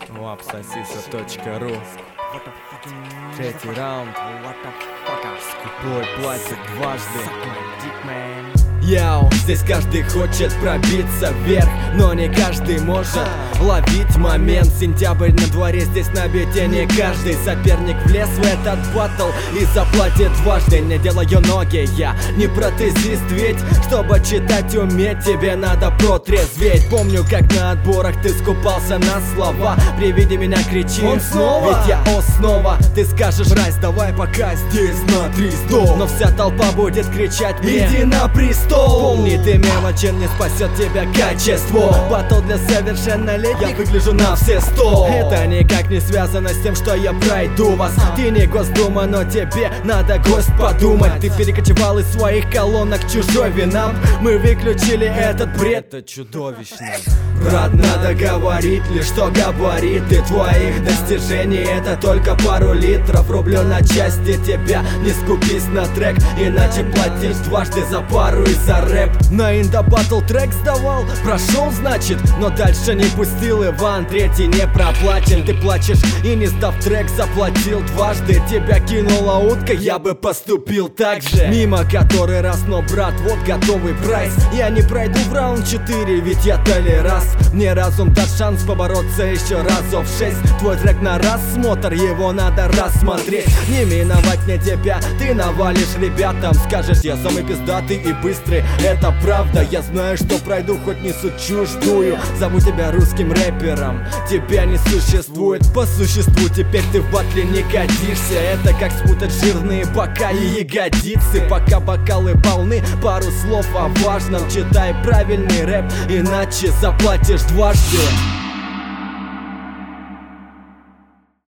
Wapsasisa.ru. Третий раунд. Скупой платит дважды. Яу, здесь каждый хочет пробиться вверх, но не каждый может ловить момент. Сентябрь на дворе, здесь на бите не каждый соперник влез в этот баттл и заплатит дважды. Не делаю ноги, я не протезист, ведь чтобы читать уметь, тебе надо протрезветь. Помню, как на отборах ты скупался на слова, при виде меня кричи: он снова? Ведь я снова. Ты скажешь: Райс, давай пока здесь на 300, но вся толпа будет кричать мне: иди на престол. Помни, ты мелочи, не спасет тебя качество. Баттл для совершеннолетних, я выгляжу на все 100. Это никак не связано с тем, что я пройду вас. Ты не Госдума, но тебе надо гость подумать. Ты перекочевал из своих колонок чужой винам. Мы выключили этот бред, это чудовищно. Брат, надо говорить лишь, что габариты твоих достижений — это только пару литров. Рублю на части тебя, не скупись на трек, иначе платишь дважды за пару и за рэп. На Инда Батл трек сдавал, прошел, значит, но дальше не пустил. Иван Третий не проплачен. Ты плачешь и, не сдав трек, заплатил дважды. Тебя кинула утка, я бы поступил так же. Мимо который раз, но, брат, вот готовый прайс. Я не пройду в раунд 4, ведь я толерас. Мне разум даст шанс побороться еще разов 6. Твой трек на рассмотр, его надо рассмотреть. Не миновать мне тебя, ты навалишь ребятам. Скажешь: я самый пиздатый и быстрый. Это правда, я знаю, что пройду, хоть несу чуждую. Зову тебя русским рэпером, тебя не существует. По существу теперь ты в батле не годишься. Это как спутать жирные бока и ягодицы. Пока бокалы полны, пару слов о важном. Читай правильный рэп, иначе заплатишь дважды.